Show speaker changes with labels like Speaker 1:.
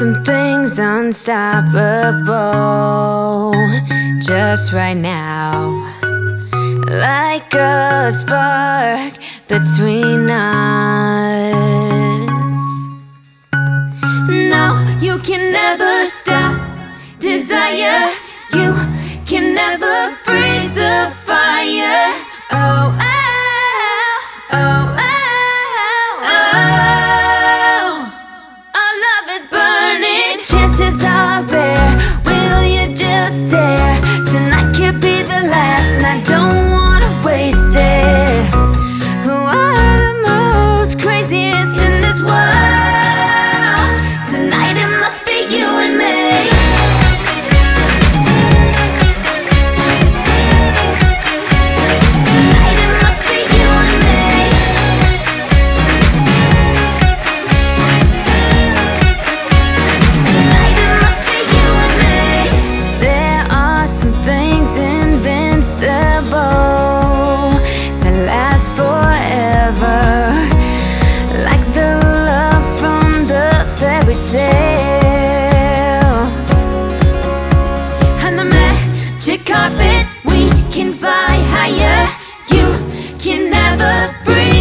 Speaker 1: some things unstoppable just right now, like a spark between us. No, you can never stop desire. You can never freeze the fire. Oh, oh, oh, oh, oh. Our love is burning. Chances are rare. Will you just stare? Tonight could be the last, and I don't wanna waste it. Who are the most craziest in this world? Tonight it must be you and me. Carpet, we can fly higher. You can never freeze.